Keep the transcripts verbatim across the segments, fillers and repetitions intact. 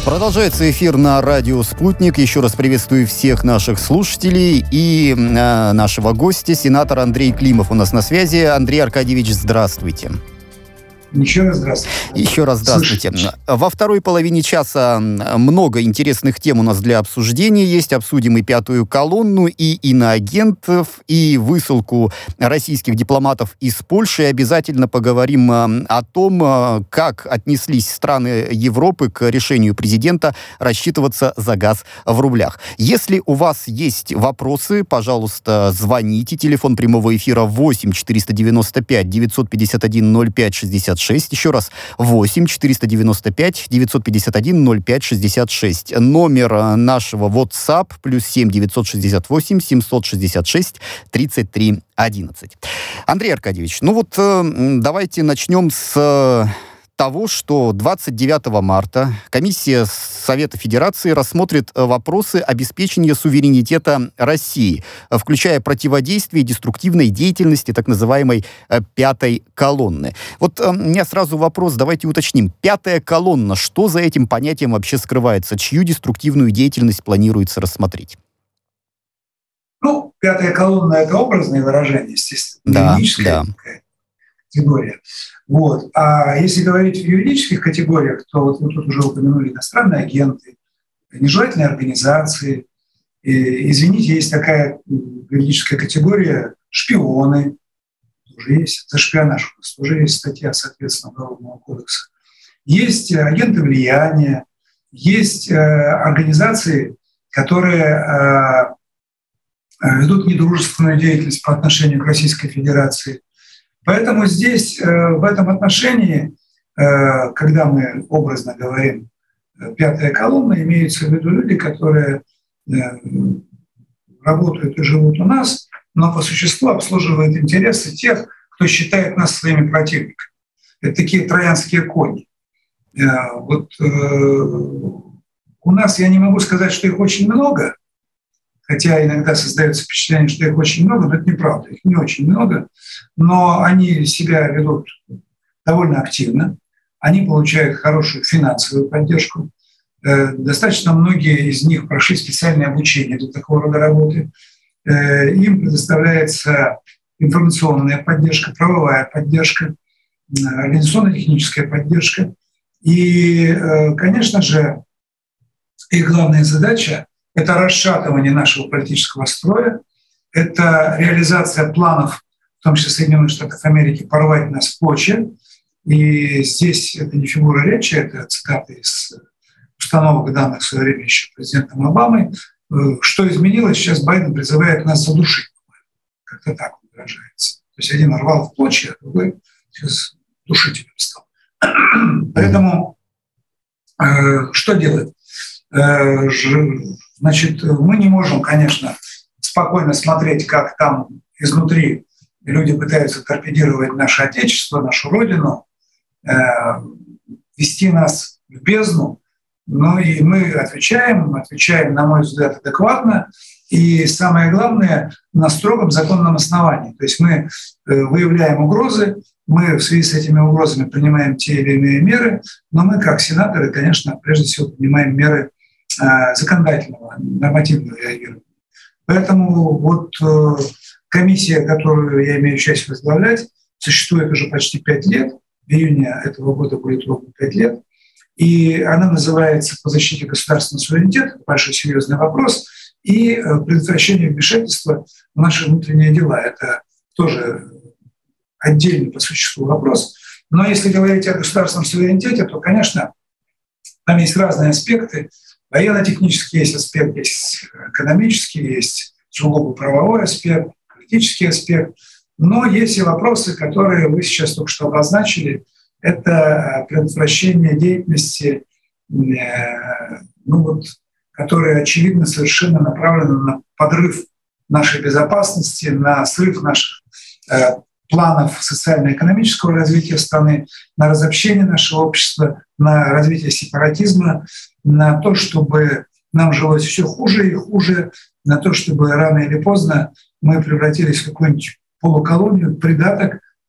Продолжается эфир на радио «Спутник». Еще раз приветствую всех наших слушателей и э, нашего гостя, сенатор Андрей Климов у нас на связи. Андрей Аркадьевич, здравствуйте. Еще раз здравствуйте. Еще раз здравствуйте. Слышите? Во второй половине часа много интересных тем у нас для обсуждения есть. Обсудим и пятую колонну, и иноагентов, и высылку российских дипломатов из Польши. И обязательно поговорим о том, как отнеслись страны Европы к решению президента рассчитываться за газ в рублях. Если у вас есть вопросы, пожалуйста, звоните. Телефон прямого эфира восемь четыреста девяносто пять девятьсот пятьдесят один ноль пять шестьдесят шесть. Еще раз, восемь четыреста девяносто пять девятьсот пятьдесят один ноль пять шестьдесят шесть. Номер нашего WhatsApp плюс семь девятьсот шестьдесят восемь семьсот шестьдесят шесть тридцать три одиннадцать. Андрей Аркадьевич, ну вот давайте начнем с того, что двадцать девятого марта комиссия Совета Федерации рассмотрит вопросы обеспечения суверенитета России, включая противодействие деструктивной деятельности так называемой пятой колонны. Вот у меня сразу вопрос, давайте уточним. Пятая колонна, что за этим понятием вообще скрывается? Чью деструктивную деятельность планируется рассмотреть? Ну, пятая колонна — это образное выражение, естественно, да, юридическая да. категория. Вот. А если говорить в юридических категориях, то вот вы тут уже упомянули иностранные агенты, нежелательные организации. И, извините, есть такая юридическая категория шпионы. Тоже есть. За шпионаж у нас тоже есть статья, соответственно, Уголовного кодекса. Есть агенты влияния, есть э, организации, которые э, ведут недружественную деятельность по отношению к Российской Федерации. Поэтому здесь, в этом отношении, когда мы образно говорим «пятая колонна», имеются в виду люди, которые работают и живут у нас, но по существу обслуживают интересы тех, кто считает нас своими противниками. Это такие троянские кони. Вот у нас, я не могу сказать, что их очень много, хотя иногда создается впечатление, что их очень много, но это неправда, их не очень много, но они себя ведут довольно активно, они получают хорошую финансовую поддержку. Достаточно многие из них прошли специальное обучение для такого рода работы. Им предоставляется информационная поддержка, правовая поддержка, организационно-техническая поддержка. И, конечно же, их главная задача — это расшатывание нашего политического строя, это реализация планов, в том числе Соединенных Штатов Америки, порвать нас в клочья. И здесь это не фигура речи, это цитаты из установок, данных в свое время еще президентом Обамой. Что изменилось? Сейчас Байден призывает нас задушить. Как-то так он выражается. То есть один рвал в клочья, а другой сейчас душителем стал. Поэтому что делать? Значит, мы не можем, конечно, спокойно смотреть, как там изнутри люди пытаются торпедировать наше Отечество, нашу Родину, э, вести нас в бездну. Ну и мы отвечаем, отвечаем, на мой взгляд, адекватно. И самое главное, на строгом законном основании. То есть мы э, выявляем угрозы, мы в связи с этими угрозами принимаем те или иные меры, но мы, как сенаторы, конечно, прежде всего принимаем меры законодательного, нормативного реагирования. Поэтому вот э, комиссия, которую я имею честь возглавлять, существует уже почти пять лет. В июне этого года будет ровно пять лет. И она называется «По защите государственного суверенитета». Большой серьезный вопрос. И э, предотвращение вмешательства в наши внутренние дела. Это тоже отдельный по существу вопрос. Но если говорить о государственном суверенитете, то, конечно, там есть разные аспекты. Военно-технический есть аспект, есть экономический, есть сугубо правовой аспект, политический аспект. Но есть и вопросы, которые вы сейчас только что обозначили. Это предотвращение деятельности, ну вот, которая, очевидно, совершенно направлена на подрыв нашей безопасности, на срыв наших планов социально-экономического развития страны, на разобщение нашего общества, на развитие сепаратизма, на то, чтобы нам жилось все хуже и хуже, на то, чтобы рано или поздно мы превратились в какую-нибудь полуколонию, придаток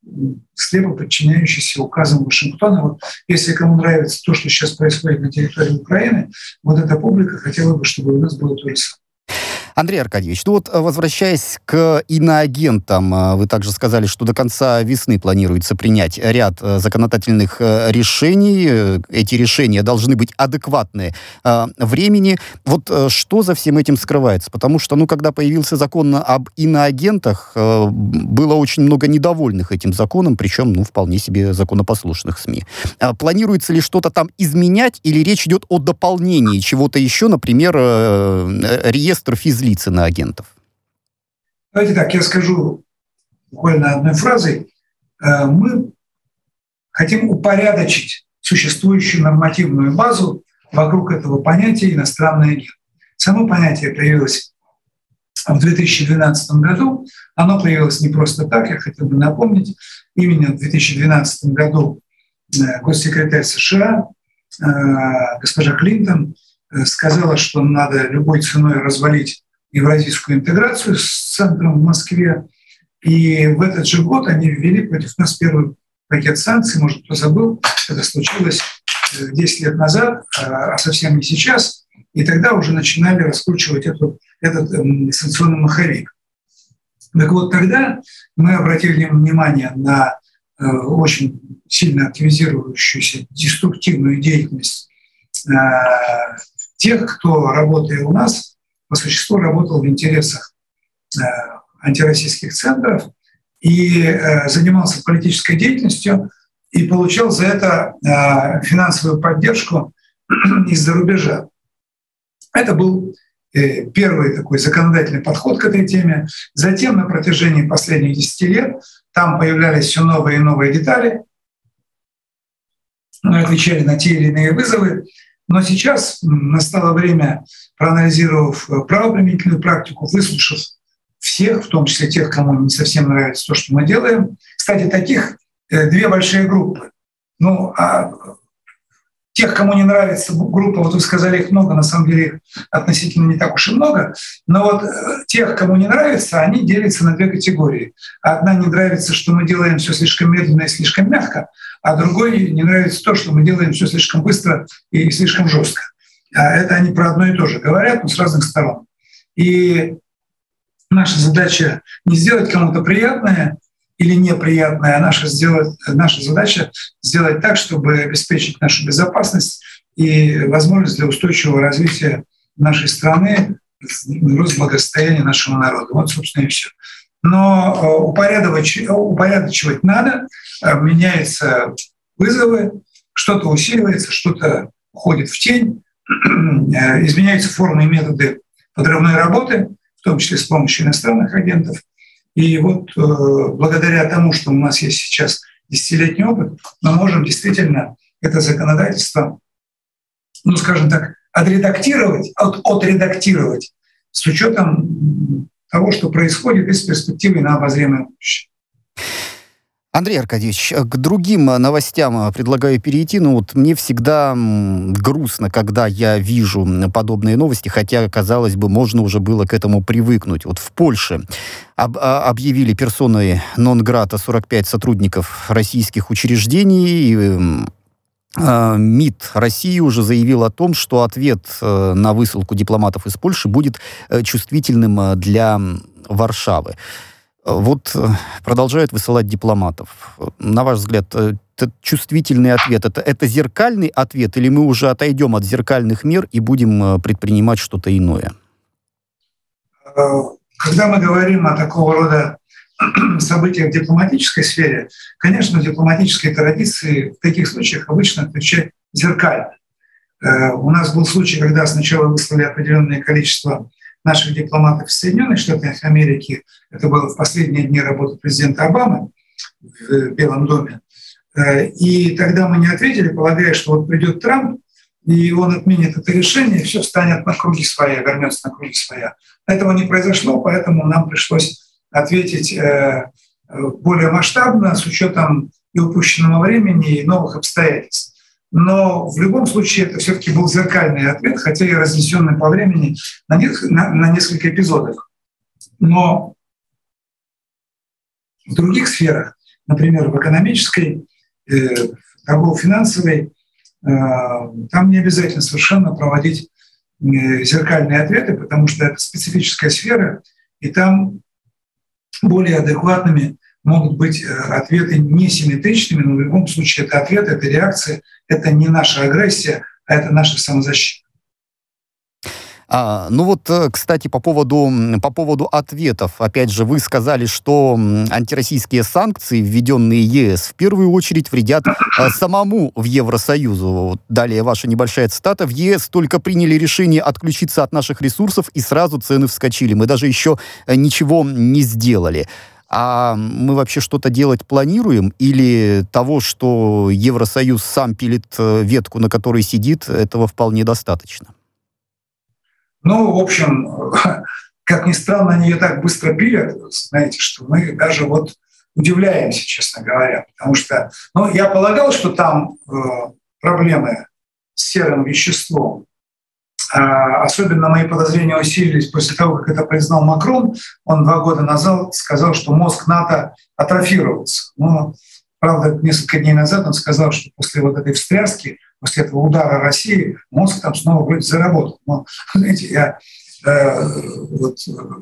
слепо подчиняющийся указам Вашингтона. Вот если кому нравится то, что сейчас происходит на территории Украины, вот эта публика хотела бы, чтобы у нас было то же самое. Андрей Аркадьевич, ну вот возвращаясь к иноагентам, вы также сказали, что до конца весны планируется принять ряд законодательных решений. Эти решения должны быть адекватны времени. Вот что за всем этим скрывается? Потому что, ну, когда появился закон об иноагентах, было очень много недовольных этим законом, причем, ну, вполне себе законопослушных СМИ. Планируется ли что-то там изменять, или речь идет о дополнении чего-то еще, например, реестр физлиц иноагентов? Давайте так, я скажу буквально одной фразой. Мы хотим упорядочить существующую нормативную базу вокруг этого понятия «иностранный агент». Само понятие появилось в две тысячи двенадцатом году. Оно появилось не просто так, я хотел бы напомнить. Именно в две тысячи двенадцатом году госсекретарь США госпожа Клинтон сказала, что надо любой ценой развалить евразийскую интеграцию с центром в Москве. И в этот же год они ввели против нас первый пакет санкций. Может, кто забыл, это случилось десять лет назад, а совсем не сейчас. И тогда уже начинали раскручивать эту, этот э, санкционный маховик. Так вот, тогда мы обратили внимание на э, очень сильно активизирующуюся деструктивную деятельность э, тех, кто, работая у нас, по существу работал в интересах э, антироссийских центров и э, занимался политической деятельностью и получал за это э, финансовую поддержку из-за рубежа. Это был э, первый такой законодательный подход к этой теме. Затем на протяжении последних десяти лет там появлялись все новые и новые детали. Мы отвечали на те или иные вызовы. Но сейчас настало время, проанализировав правоприменительную практику, выслушав всех, в том числе тех, кому не совсем нравится то, что мы делаем. Кстати, таких две большие группы. Ну, а тех, кому не нравится группа, вот вы сказали, их много, на самом деле их относительно не так уж и много, но вот тех, кому не нравится, они делятся на две категории. Одна не нравится, что мы делаем все слишком медленно и слишком мягко, а другой не нравится то, что мы делаем все слишком быстро и слишком жестко. Это они про одно и то же говорят, но с разных сторон. И наша задача не сделать кому-то приятное или неприятное, а наша, сделать, наша задача сделать так, чтобы обеспечить нашу безопасность и возможность для устойчивого развития нашей страны, рост благосостояния нашего народа. Вот, собственно, и все. Но упорядочивать, упорядочивать надо, меняются вызовы, что-то усиливается, что-то уходит в тень, изменяются формы и методы подрывной работы, в том числе с помощью иностранных агентов. И вот э, благодаря тому, что у нас есть сейчас десятилетний опыт, мы можем действительно это законодательство, ну, скажем так, отредактировать, от, отредактировать с учетом того, что происходит, и с перспективой на обозримое будущее. Андрей Аркадьевич, к другим новостям предлагаю перейти. Ну вот мне всегда грустно, когда я вижу подобные новости, хотя, казалось бы, можно уже было к этому привыкнуть. Вот в Польше об, объявили персоной нон-грата сорок пять сотрудников российских учреждений. МИД России уже заявил о том, что ответ на высылку дипломатов из Польши будет чувствительным для Варшавы. Вот продолжают высылать дипломатов. На ваш взгляд, этот чувствительный ответ, это, это зеркальный ответ, или мы уже отойдем от зеркальных мер и будем предпринимать что-то иное? Когда мы говорим о такого рода событиях в дипломатической сфере, конечно, в дипломатической традиции в таких случаях обычно отвечать зеркально. У нас был случай, когда сначала выслали определенное количество наших дипломатов из Соединенных Штатов Америки. Это было в последние дни работы президента Обамы в Белом доме. И тогда мы не ответили, полагая, что вот придет Трамп, и он отменит это решение, и все встанет на круги своя, вернется на круги своя. Этого не произошло, поэтому нам пришлось ответить более масштабно, с учетом и упущенного времени, и новых обстоятельств. Но в любом случае это все-таки был зеркальный ответ, хотя и разнесенный по времени на, не, на, на несколько эпизодов. Но в других сферах например, в экономической, торгово-финансовой, там не обязательно совершенно проводить зеркальные ответы, потому что это специфическая сфера, и там более адекватными могут быть ответы несимметричными, но в любом случае это ответ, это реакция, это не наша агрессия, а это наша самозащита. А, ну вот, кстати, по поводу, по поводу ответов. Опять же, вы сказали, что антироссийские санкции, введенные ЕС, в первую очередь вредят а, самому в Евросоюзу. Вот далее ваша небольшая цитата. В ЕС только приняли решение отключиться от наших ресурсов, и сразу цены вскочили. Мы даже еще ничего не сделали. А мы вообще что-то делать планируем? Или того, что Евросоюз сам пилит ветку, на которой сидит, этого вполне достаточно? Ну, в общем, как ни странно, они ее так быстро пилят, знаете, что мы даже вот удивляемся, честно говоря. Потому что, ну, я полагал, что там э, проблемы с серым веществом. А, особенно мои подозрения усилились после того, как это признал Макрон. Он два года назад сказал, что мозг НАТО атрофировался. Но, правда, несколько дней назад он сказал, что после вот этой встряски, после этого удара России, мозг там снова вроде заработал. Но, знаете, я э, вот,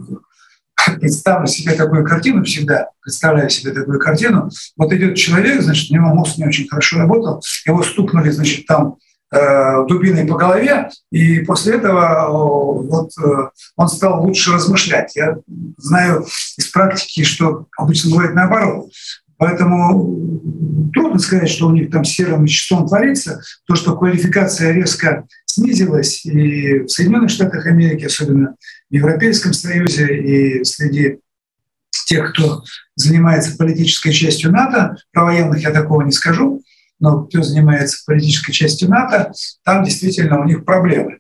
э, представлю себе такую картину всегда, представляю себе такую картину. Вот идет человек, значит, у него мозг не очень хорошо работал, его стукнули, значит, там э, дубиной по голове, и после этого э, вот, э, он стал лучше размышлять. Я знаю из практики, что обычно бывает наоборот. Поэтому трудно сказать, что у них там с серым веществом творится. То, что квалификация резко снизилась и в Соединенных Штатах Америки, особенно в Европейском Союзе и среди тех, кто занимается политической частью НАТО, про военных я такого не скажу, но кто занимается политической частью НАТО, там действительно у них проблемы.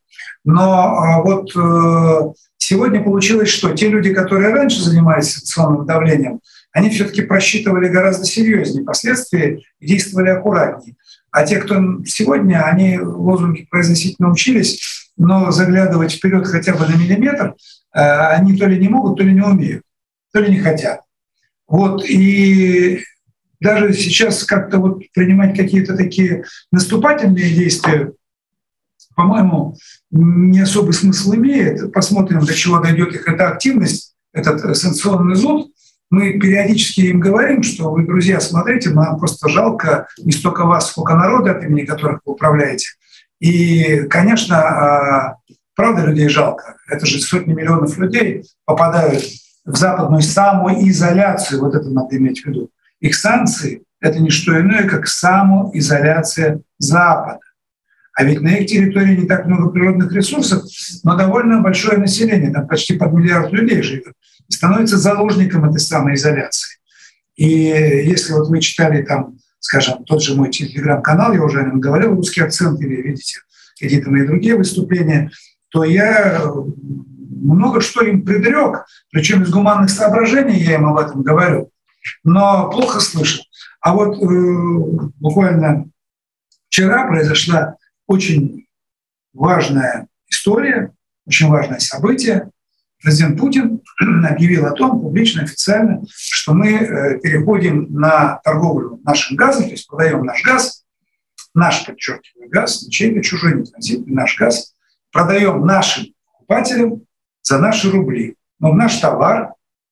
Но вот сегодня получилось, что те люди, которые раньше занимались санкционным давлением, они все-таки просчитывали гораздо серьезнее последствия и действовали аккуратнее. А те, кто сегодня, они лозунги произносить научились, но заглядывать вперед хотя бы на миллиметр они то ли не могут, то ли не умеют, то ли не хотят. Вот. И даже сейчас как-то вот принимать какие-то такие наступательные действия, по-моему, не особый смысл имеет. Посмотрим, до чего дойдет их эта активность, этот санкционный зуд. Мы периодически им говорим, что вы, друзья, смотрите, нам просто жалко не столько вас, сколько народа, от имени которых вы управляете. И, конечно, правда людей жалко. Это же сотни миллионов людей попадают в западную самоизоляцию. Вот это надо иметь в виду. Их санкции — это не что иное, как самоизоляция Запада. А ведь на их территории не так много природных ресурсов, но довольно большое население, там почти под миллиард людей живет, и становится заложником этой самоизоляции. И если вот вы читали там, скажем, тот же мой телеграм-канал, я уже о нем говорил, «Русский акцент», или видите какие-то мои другие выступления, то я много что им предрек, причем из гуманных соображений я им об этом говорю, но плохо слышат. А вот э, буквально вчера произошла очень важная история, очень важное событие. Президент Путин объявил о том публично, официально, что мы переходим на торговлю нашим газом, то есть продаем наш газ, наш, подчеркиваю, газ, не чей-то чужой, не транзитный, наш газ, продаем нашим покупателям за наши рубли. Но наш товар,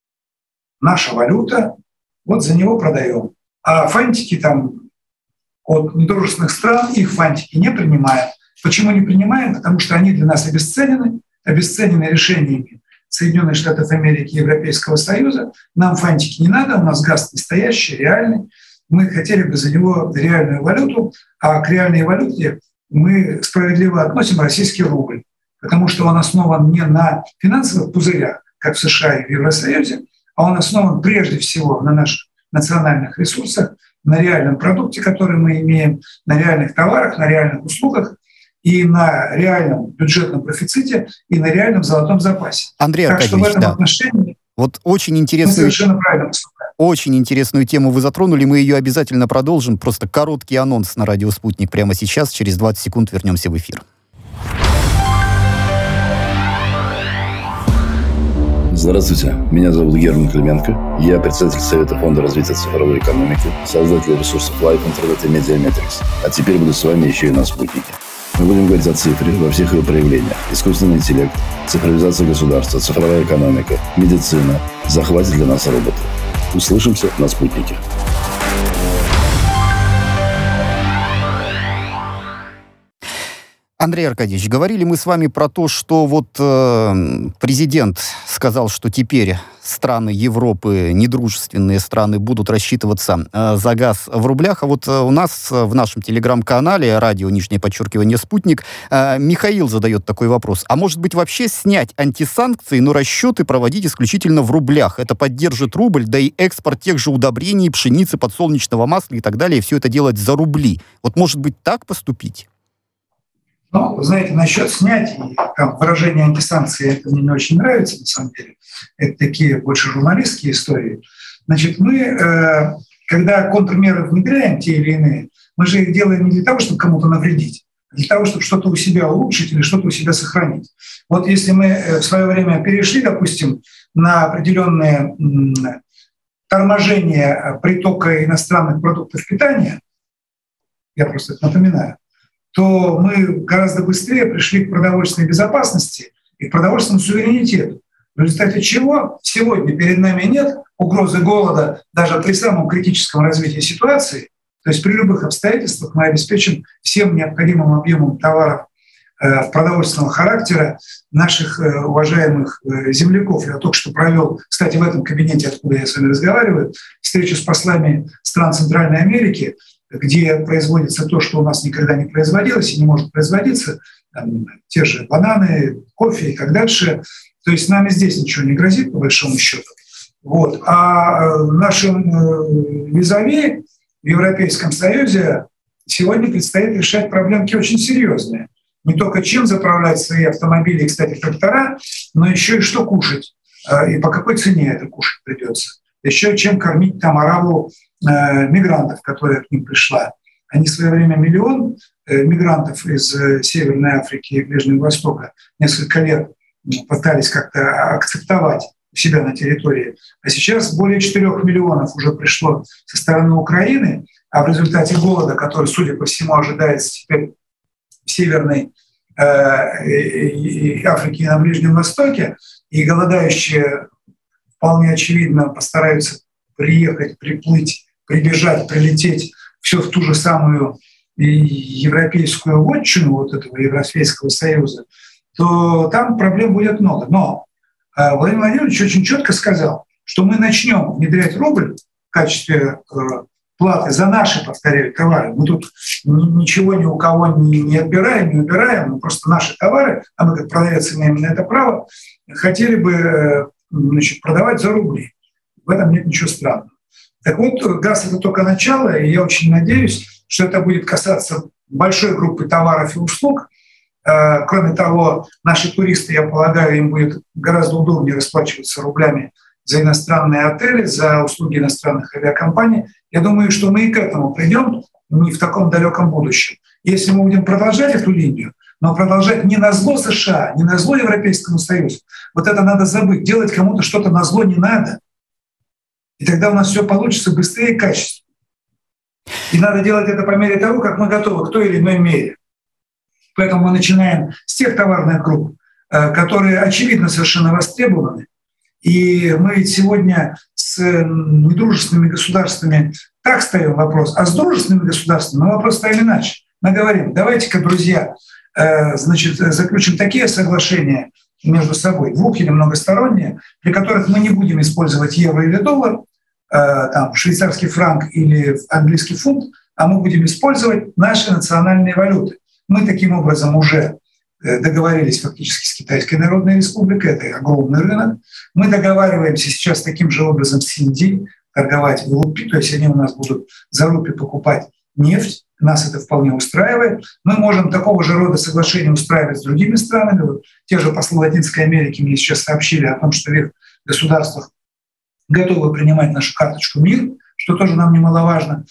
наша валюта, вот за него продаем. А фантики там от недружественных стран, их фантики не принимаем. Почему не принимаем? Потому что они для нас обесценены, обесценены решениями Соединенных Штатов Америки и Европейского Союза. Нам фантики не надо, у нас газ настоящий, реальный. Мы хотели бы за него реальную валюту, а к реальной валюте мы справедливо относим российский рубль, потому что он основан не на финансовых пузырях, как в США и в Евросоюзе, а он основан прежде всего на наших национальных ресурсах, на реальном продукте, который мы имеем, на реальных товарах, на реальных услугах, и на реальном бюджетном профиците, и на реальном золотом запасе. Андрей так Аркадьевич, что в этом да. отношении вот очень мы интересную, совершенно правильно поступаем. очень интересную тему вы затронули, мы ее обязательно продолжим. Просто короткий анонс на радио «Спутник» прямо сейчас. Через двадцать секунд вернемся в эфир. Здравствуйте, меня зовут Герман Клименко. Я председатель Совета фонда развития цифровой экономики, создатель ресурсов Life Internet и Медиаметрикс. А теперь буду с вами еще и на спутнике. Мы будем говорить о цифре во всех ее проявлениях. Искусственный интеллект, цифровизация государства, цифровая экономика, медицина, захватит для нас роботы. Услышимся на спутнике. Андрей Аркадьевич, говорили мы с вами про то, что вот э, президент сказал, что теперь страны Европы, недружественные страны, будут рассчитываться э, за газ в рублях. А вот э, у нас э, в нашем телеграм-канале, радио, нижнее подчеркивание, «Спутник», э, Михаил задает такой вопрос. А может быть вообще снять антисанкции, но расчеты проводить исключительно в рублях? Это поддержит рубль, да и экспорт тех же удобрений, пшеницы, подсолнечного масла и так далее, все это делать за рубли. Вот может быть так поступить? Ну, знаете, насчет снятий, там, выражение антисанкции, это мне не очень нравится, на самом деле. Это такие больше журналистские истории. Значит, мы, э, когда контрмеры внедряем, те или иные, мы же их делаем не для того, чтобы кому-то навредить, а для того, чтобы что-то у себя улучшить или что-то у себя сохранить. Вот если мы в свое время перешли, допустим, на определенное м, торможение притока иностранных продуктов питания, я просто это напоминаю, то мы гораздо быстрее пришли к продовольственной безопасности и к продовольственному суверенитету. В результате чего сегодня перед нами нет угрозы голода даже при самом критическом развитии ситуации. То есть при любых обстоятельствах мы обеспечим всем необходимым объемом товаров э, продовольственного характера наших э, уважаемых э, земляков. Я только что провел, кстати, в этом кабинете, откуда я с вами разговариваю, встречу с послами стран Центральной Америки, где производится то, что у нас никогда не производилось и не может производиться, там, те же бананы, кофе и так дальше. То есть нам и здесь ничего не грозит, по большому счету. Вот. А нашим визави в Европейском Союзе сегодня предстоит решать проблемки очень серьезные. Не только чем заправлять свои автомобили и, кстати, трактора, но еще и что кушать. И по какой цене это кушать придется. Еще чем кормить там араву э, мигрантов, которая к ним пришла. Они в свое время миллион э, мигрантов из э, Северной Африки и Ближнего Востока несколько лет пытались как-то акцептовать у себя на территории. А сейчас более четырех миллионов уже пришло со стороны Украины, а в результате голода, который, судя по всему, ожидается теперь в Северной э, и, и Африке и на Ближнем Востоке, и голодающие вполне очевидно постараются приехать, приплыть, прибежать, прилететь все в ту же самую европейскую вотчину вот этого Европейского Союза, то там проблем будет много. Но э, Владимир Владимирович очень четко сказал, что мы начнем внедрять рубль в качестве э, платы за наши, повторяю, товары. Мы тут ничего ни у кого не, не отбираем, не убираем, мы просто наши товары, а мы как продавец имеем на это право, хотели бы э, значит, продавать за рубли. В этом нет ничего странного. Так вот, газ — это только начало, и я очень надеюсь, что это будет касаться большой группы товаров и услуг. Кроме того, наши туристы, я полагаю, им будет гораздо удобнее расплачиваться рублями за иностранные отели, за услуги иностранных авиакомпаний. Я думаю, что мы и к этому придем не в таком далеком будущем. Если мы будем продолжать эту линию, но продолжать не на зло США, не на зло Европейскому Союзу. Вот это надо забыть. Делать кому-то что-то на зло не надо. И тогда у нас все получится быстрее и качественнее. И надо делать это по мере того, как мы готовы к той или иной мере. Поэтому мы начинаем с тех товарных групп, которые, очевидно, совершенно востребованы. И мы ведь сегодня с недружественными государствами так ставим вопрос, а с дружественными государствами мы вопрос ставим иначе. Мы говорим, давайте-ка, друзья, значит, заключим такие соглашения между собой, двух- или многосторонние, при которых мы не будем использовать евро или доллар, там, швейцарский франк или английский фунт, а мы будем использовать наши национальные валюты. Мы таким образом уже договорились фактически с Китайской Народной Республикой, это огромный рынок. Мы договариваемся сейчас таким же образом с Индией, торговать в рупи, то есть они у нас будут за рупи покупать нефть. Нас это вполне устраивает. Мы можем такого же рода соглашения устраивать с другими странами. Вот те же послы Латинской Америки мне сейчас сообщили о том, что в их государствах готовы принимать нашу карточку МИР, что тоже нам немаловажно.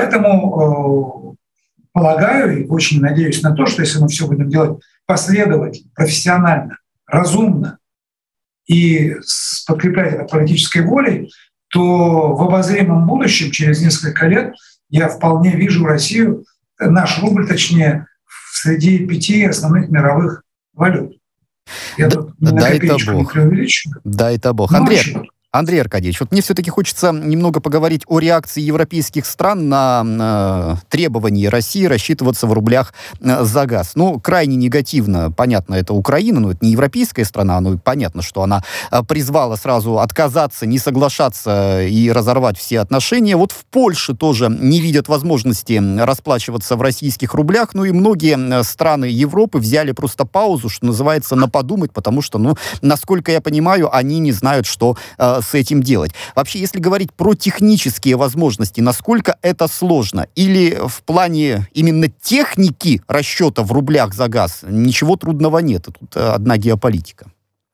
Поэтому э, полагаю и очень надеюсь на то, что если мы все будем делать последовательно, профессионально, разумно, и подкреплять это политической волей, то в обозримом будущем, через несколько лет, я вполне вижу Россию, наш рубль, точнее, среди пяти основных мировых валют. Я да, да это Бог. Да это Бог. Андрей, Андрей Аркадьевич, вот мне все-таки хочется немного поговорить о реакции европейских стран на э, требования России рассчитываться в рублях э, за газ. Ну, крайне негативно, понятно, это Украина, но это не европейская страна, но понятно, что она э, призвала сразу отказаться, не соглашаться и разорвать все отношения. Вот в Польше тоже не видят возможности расплачиваться в российских рублях, ну и многие страны Европы взяли просто паузу, что называется, на подумать, потому что, ну, насколько я понимаю, они не знают, что э, с этим делать. Вообще, если говорить про технические возможности, насколько это сложно? Или в плане именно техники расчета в рублях за газ ничего трудного нет? Тут одна геополитика.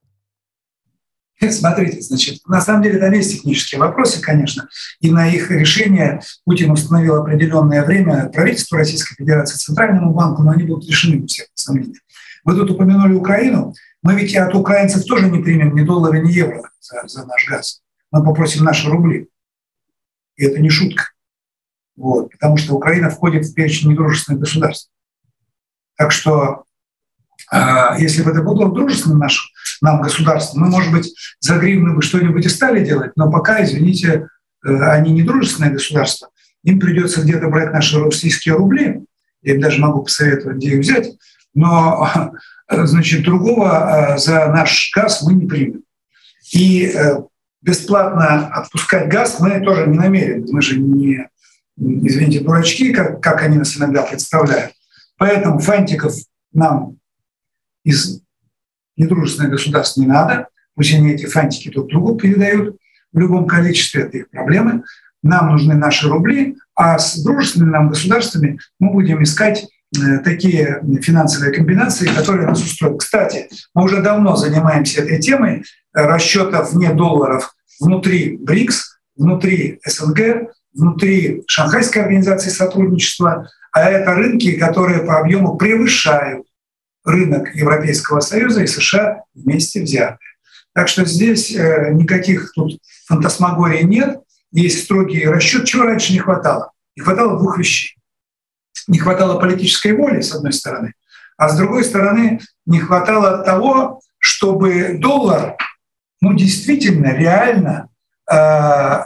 Смотрите, значит, на самом деле там есть технические вопросы, конечно, и на их решение Путин установил определенное время правительству Российской Федерации, Центральному банку, но они будут решены, без всяких сомнений. Вы тут упомянули Украину. Мы ведь от украинцев тоже не примем ни доллара, ни евро за, за наш газ. Мы попросим наши рубли. И это не шутка. Вот, потому что Украина входит в перечень недружественных государств. Так что, э, если бы это было дружественным нашим, нам государством, мы, может быть, за гривны бы что-нибудь и стали делать, но пока, извините, э, они не дружественное государство. Им придется где-то брать наши российские рубли. Я им даже могу посоветовать, где их взять. Но, значит, другого за наш газ мы не примем. И бесплатно отпускать газ мы тоже не намерены. Мы же не, извините, дурачки, как, как они нас иногда представляют. Поэтому фантиков нам из недружественных государств не надо. Пусть они эти фантики друг другу передают в любом количестве, это их проблемы. Нам нужны наши рубли, а с дружественными нам государствами мы будем искать такие финансовые комбинации, которые нас устроят. Кстати, мы уже давно занимаемся этой темой расчетов вне долларов внутри БРИКС, внутри СНГ, внутри Шанхайской организации сотрудничества, а это рынки, которые по объему превышают рынок Европейского Союза и США вместе взятые. Так что здесь никаких тут фантасмагорий нет, есть строгий расчет. Чего раньше не хватало? Не хватало двух вещей. Не хватало политической воли, с одной стороны, а с другой стороны, не хватало того, чтобы доллар, ну, действительно, реально э,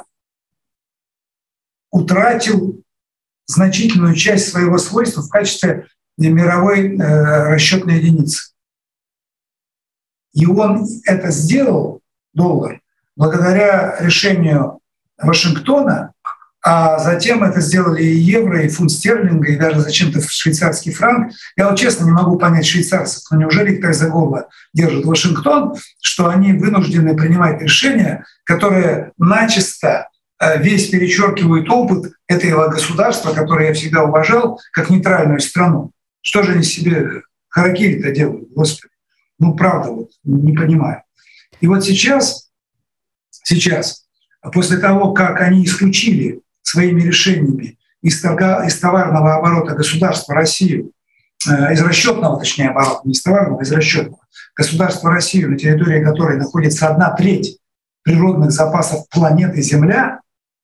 утратил значительную часть своего свойства в качестве мировой э, расчетной единицы. И он это сделал, доллар, благодаря решению Вашингтона. А затем это сделали и евро, и фунт стерлинга, и даже зачем-то швейцарский франк. Я вот честно не могу понять швейцарцев, но неужели их так за горло держит Вашингтон, что они вынуждены принимать решения, которые начисто весь перечеркивают опыт этого государства, которое я всегда уважал, как нейтральную страну. Что же они себе харакири-то делают, Господи? Ну, правда, вот, не понимаю. И вот сейчас, сейчас, после того, как они исключили своими решениями из, торга, из товарного оборота государства Россию, э, из расчетного, точнее, оборота, не из товарного, а из расчетного, государства Россию, на территории которой находится одна треть природных запасов планеты Земля,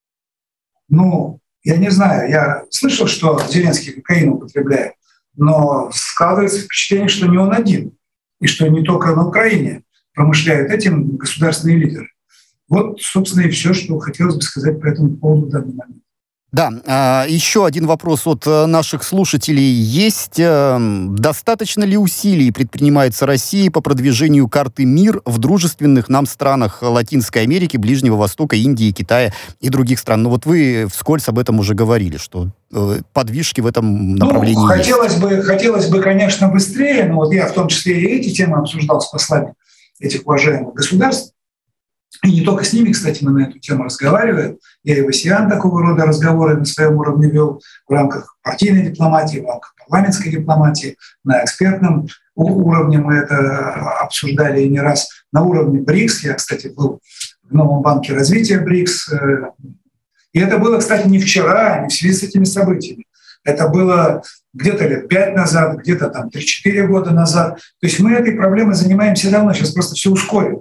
ну, я не знаю, я слышал, что Зеленский кокаин употребляет, но складывается впечатление, что не он один, и что не только на Украине промышляют этим государственные лидеры. Вот, собственно, и все, что хотелось бы сказать по этому поводу в данный момент. Да, еще один вопрос от наших слушателей есть. Достаточно ли усилий предпринимается Россией по продвижению карты «Мир» в дружественных нам странах Латинской Америки, Ближнего Востока, Индии, Китая и других стран? Ну вот вы вскользь об этом уже говорили, что подвижки в этом направлении ну, хотелось есть. бы, хотелось бы, конечно, быстрее, но вот я в том числе и эти темы обсуждал с послами этих уважаемых государств. И не только с ними, кстати, мы на эту тему разговариваем. Я и в АСЕАН такого рода разговоры на своем уровне вел в рамках партийной дипломатии, в рамках парламентской дипломатии. На экспертном уровне мы это обсуждали и не раз. На уровне БРИКС, я, кстати, был в новом банке развития БРИКС. И это было, кстати, не вчера, не в связи с этими событиями. Это было где-то лет пять назад, где-то там три-четыре года назад. То есть мы этой проблемой занимаемся давно, сейчас просто все ускорилось.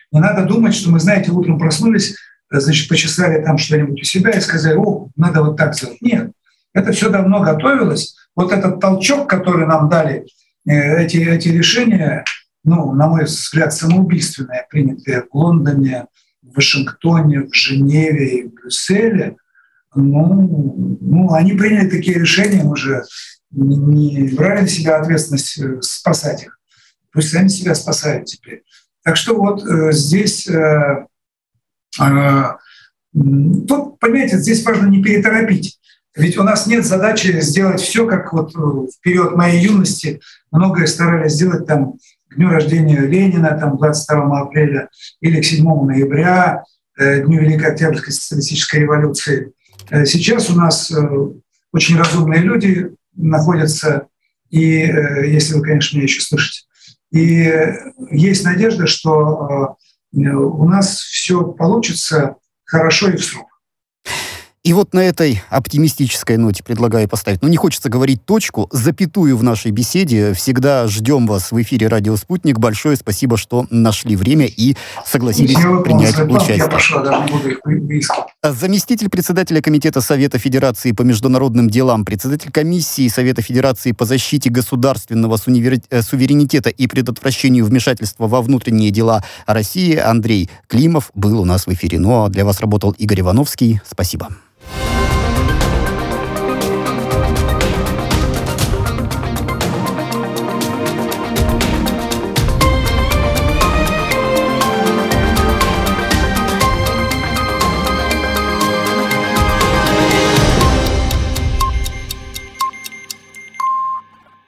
Не надо думать, что мы, знаете, утром проснулись, значит, почесали там что-нибудь у себя и сказали: о, надо вот так сделать. Нет, это все давно готовилось. Вот этот толчок, который нам дали, эти, эти решения, ну, на мой взгляд, самоубийственные, принятые в Лондоне, в Вашингтоне, в Женеве и в Брюсселе, ну, ну, они приняли такие решения, мы же не брали на себя ответственность спасать их. Пусть сами себя спасают теперь. Так что вот э, здесь, э, э, тут, понимаете, здесь важно не переторопить. Ведь у нас нет задачи сделать все, как вот в период моей юности многое старались сделать там к дню рождения Ленина, там двадцать второго апреля, или к седьмому ноября, э, дню Великой Октябрьской социалистической революции. Э, сейчас у нас э, очень разумные люди находятся, и, э, если вы, конечно, меня еще слышите, и есть надежда, что э, у нас все получится хорошо и в срок. И вот на этой оптимистической ноте предлагаю поставить, ну не хочется говорить точку, запятую в нашей беседе. Всегда ждем вас в эфире «Радио Спутник». Большое спасибо, что нашли время и согласились я принять участие. Я пошла, даже не буду их выискивать. Заместитель председателя Комитета Совета Федерации по международным делам, председатель комиссии Совета Федерации по защите государственного суверенитета и предотвращению вмешательства во внутренние дела России Андрей Климов был у нас в эфире. Ну а для вас работал Игорь Ивановский. Спасибо.